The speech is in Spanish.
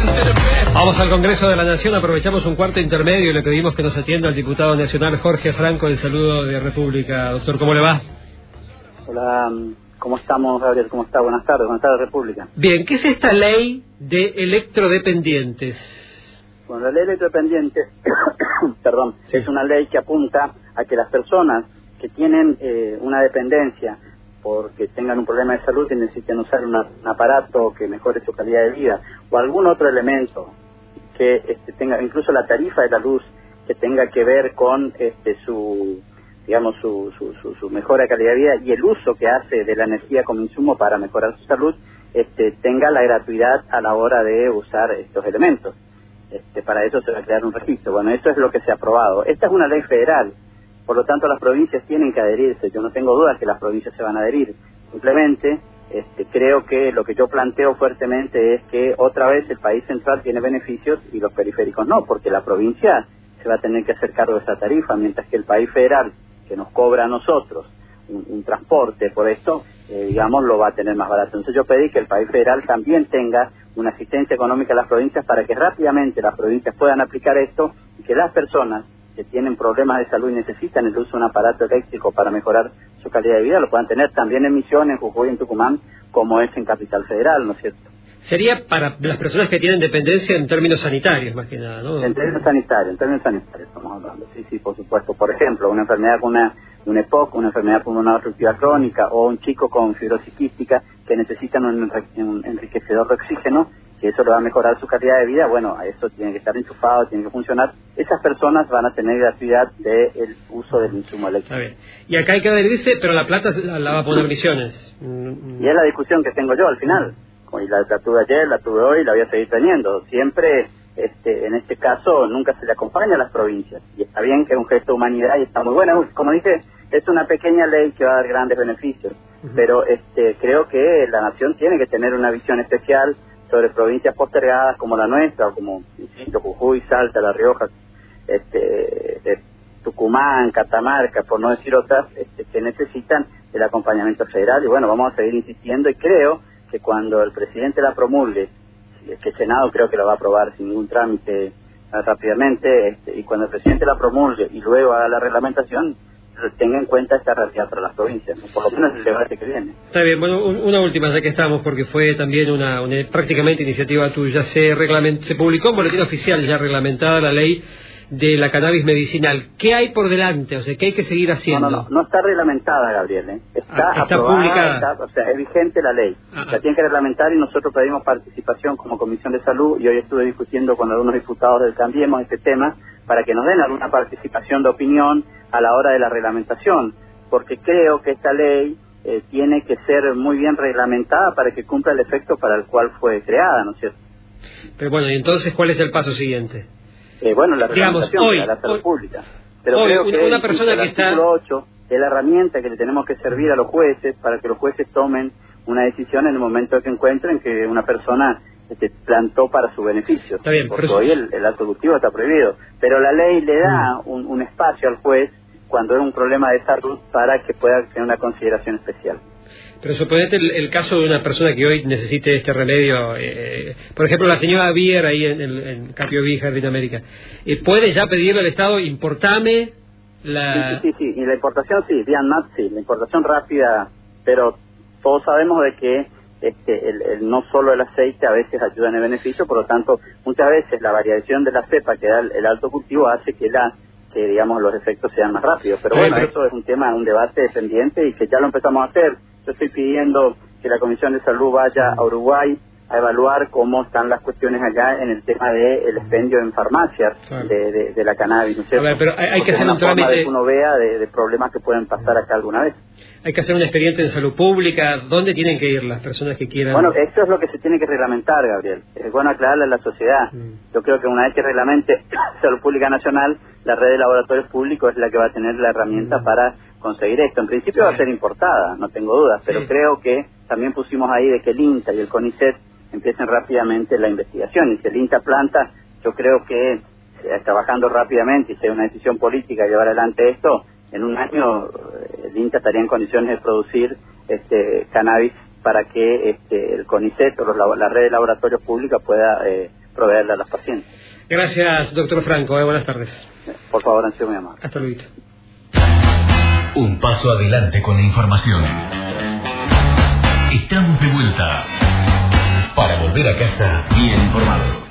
Vamos al Congreso de la Nación, aprovechamos un cuarto intermedio y le pedimos que nos atienda al diputado nacional Jorge Franco del Saludo de República. Doctor, ¿cómo le va? Hola, ¿cómo estamos, Gabriel? ¿Cómo está? Buenas tardes, República. Bien, ¿qué es esta ley de electrodependientes? Bueno, la ley de electrodependientes, perdón, sí, es una ley que apunta a que las personas que tienen una dependencia porque tengan un problema de salud y necesiten usar un aparato que mejore su calidad de vida o algún otro elemento que tenga, incluso la tarifa de la luz que tenga que ver con su mejora de calidad de vida y el uso que hace de la energía como insumo para mejorar su salud, tenga la gratuidad a la hora de usar estos elementos. Para eso se va a crear un registro. Bueno, eso es lo que se ha aprobado. Esta es una ley federal, por lo tanto las provincias tienen que adherirse. Yo no tengo dudas que las provincias se van a adherir. Simplemente creo que lo que yo planteo fuertemente es que otra vez el país central tiene beneficios y los periféricos no, porque la provincia se va a tener que hacer cargo de esa tarifa, mientras que el país federal, que nos cobra a nosotros un transporte por esto, lo va a tener más barato. Entonces yo pedí que el país federal también tenga una asistencia económica a las provincias para que rápidamente las provincias puedan aplicar esto y que las personas que tienen problemas de salud y necesitan el uso de un aparato eléctrico para mejorar su calidad de vida lo puedan tener también en Misiones, en Jujuy, en Tucumán, como es en Capital Federal, ¿no es cierto? Sería para las personas que tienen dependencia en términos sanitarios, más que nada, ¿no? En términos sanitarios estamos hablando. Sí, por supuesto. Por ejemplo, una enfermedad con un EPOC, una enfermedad pulmonar obstructiva crónica, o un chico con fibrosis quística que necesitan un enriquecedor de oxígeno, que eso le va a mejorar su calidad de vida. Bueno, a eso tiene que estar enchufado, tiene que funcionar. Esas personas van a tener gratuidad del uso del insumo eléctrico. Está bien. Y acá hay que adherirse, pero la plata la va a poner Misiones. Y es la discusión que tengo yo al final. Y la tuve ayer, la tuve hoy y la voy a seguir teniendo. Siempre, en este caso, nunca se le acompaña a las provincias. Y está bien que es un gesto de humanidad y está muy bueno. Como dije, es una pequeña ley que va a dar grandes beneficios. Pero creo que la nación tiene que tener una visión especial sobre provincias postergadas como la nuestra, o como, insisto, Jujuy, Salta, La Rioja, Tucumán, Catamarca, por no decir otras, que necesitan el acompañamiento federal. Y bueno, vamos a seguir insistiendo y creo que cuando el presidente la promulgue, que el Senado creo que la va a aprobar sin ningún trámite rápidamente, y cuando el presidente la promulgue y luego haga la reglamentación, tenga en cuenta esta realidad para las provincias, ¿no? Por lo menos el debate que viene. Está bien, bueno, una última, ya que estamos, porque fue también una prácticamente iniciativa tuya. Se publicó en Boletín Oficial ya reglamentada la ley de la cannabis medicinal. ¿Qué hay por delante? O sea, ¿qué hay que seguir haciendo? No está reglamentada, Gabriel, Está aprobada, publicada. es vigente la ley. La tiene que reglamentar y nosotros pedimos participación como Comisión de Salud y hoy estuve discutiendo con algunos diputados del Cambiemos este tema para que nos den alguna participación de opinión a la hora de la reglamentación, porque creo que esta ley tiene que ser muy bien reglamentada para que cumpla el efecto para el cual fue creada, ¿no es cierto? Pero bueno, y entonces, ¿cuál es el paso siguiente? La reglamentación para la salud pública. Pero creo que una persona que está... El artículo 8 es la herramienta que le tenemos que servir a los jueces para que los jueces tomen una decisión en el momento en que encuentren que una persona plantó para su beneficio. Está bien, porque hoy el acto cultivo está prohibido. Pero la ley le da un espacio al juez cuando es un problema de salud para que pueda tener una consideración especial. Pero suponete el caso de una persona que hoy necesite este remedio, por ejemplo la señora Bier ahí en Capioví, Jardín América, ¿puede ya pedirle al Estado, importame la...? Sí, y la importación sí, la importación rápida, pero todos sabemos de que no solo el aceite a veces ayuda en el beneficio, por lo tanto muchas veces la variación de la cepa que da el alto cultivo hace que los efectos sean más rápidos. Pero bueno, eso es un debate pendiente y que ya lo empezamos a hacer. Yo estoy pidiendo que la Comisión de Salud vaya a Uruguay a evaluar cómo están las cuestiones allá en el tema del expendio en farmacias de la cannabis, ¿no es cierto? A ver, pero hay que hacer un trámite... de que uno vea de problemas que pueden pasar acá alguna vez. Hay que hacer un expediente de salud pública. ¿Dónde tienen que ir las personas que quieran? Bueno, esto es lo que se tiene que reglamentar, Gabriel. Es bueno aclararle a la sociedad. Yo creo que una vez que reglamente Salud Pública Nacional, la red de laboratorios públicos es la que va a tener la herramienta para conseguir esto. En principio va a ser importada, no tengo dudas, pero creo que también pusimos ahí de que el INTA y el CONICET empiecen rápidamente la investigación. Y si el INTA planta, yo creo que trabajando rápidamente y si hay una decisión política de llevar adelante esto, en un año el INTA estaría en condiciones de producir cannabis para que el CONICET o la red de laboratorios públicos pueda proveerla a los pacientes. Gracias, doctor Franco. Buenas tardes. Por favor, han sido muy amables. Hasta luego. Un paso adelante con la información. Estamos de vuelta para volver a casa bien informado.